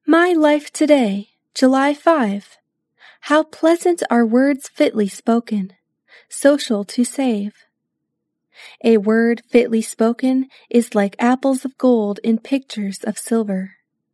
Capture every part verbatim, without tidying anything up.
My Life Today, July fifth. How pleasant are words fitly spoken, social to save. A word fitly spoken is like apples of gold in pictures of silver.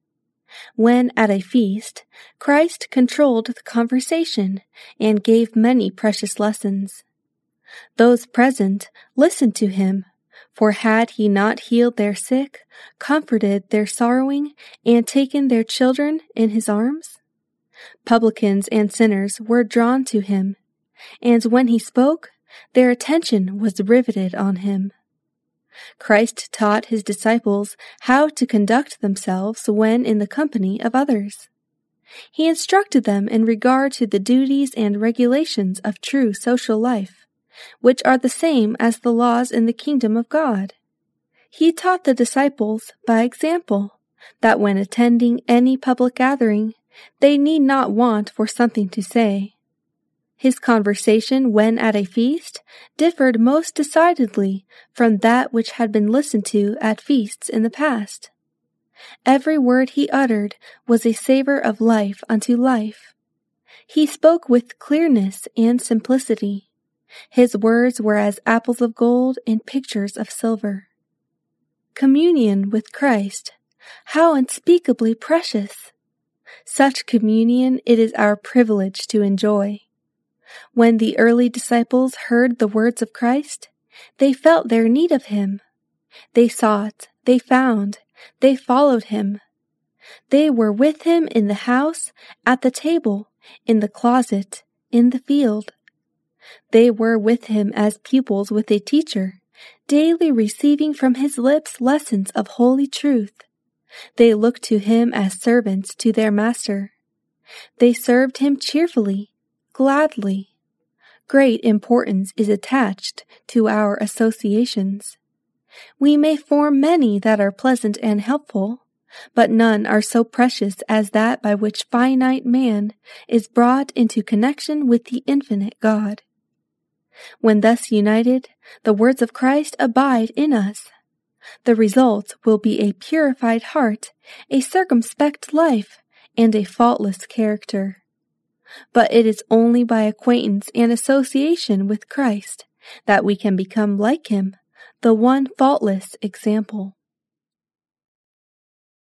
When at a feast, Christ controlled the conversation and gave many precious lessons. Those present listened to him, for had he not healed their sick, comforted their sorrowing, and taken their children in his arms? Publicans and sinners were drawn to him, and when he spoke, their attention was riveted on him. Christ taught his disciples how to conduct themselves when in the company of others. He instructed them in regard to the duties and regulations of true social life, which are the same as the laws in the kingdom of God. He taught the disciples by example that when attending any public gathering, they need not want for something to say. His conversation when at a feast differed most decidedly from that which had been listened to at feasts in the past. Every word he uttered was a savor of life unto life. He spoke with clearness and simplicity. His words were as apples of gold in pictures of silver. Communion with Christ, how unspeakably precious! Such communion it is our privilege to enjoy. When the early disciples heard the words of Christ, they felt their need of him. They sought, they found, they followed him. They were with him in the house, at the table, in the closet, in the field. They were with him as pupils with a teacher, daily receiving from his lips lessons of holy truth. They looked to him as servants to their master. They served him cheerfully, gladly. Great importance is attached to our associations. We may form many that are pleasant and helpful, but none are so precious as that by which finite man is brought into connection with the infinite God. When thus united, the words of Christ abide in us. The result will be a purified heart, a circumspect life, and a faultless character. But it is only by acquaintance and association with Christ that we can become like him, the one faultless example.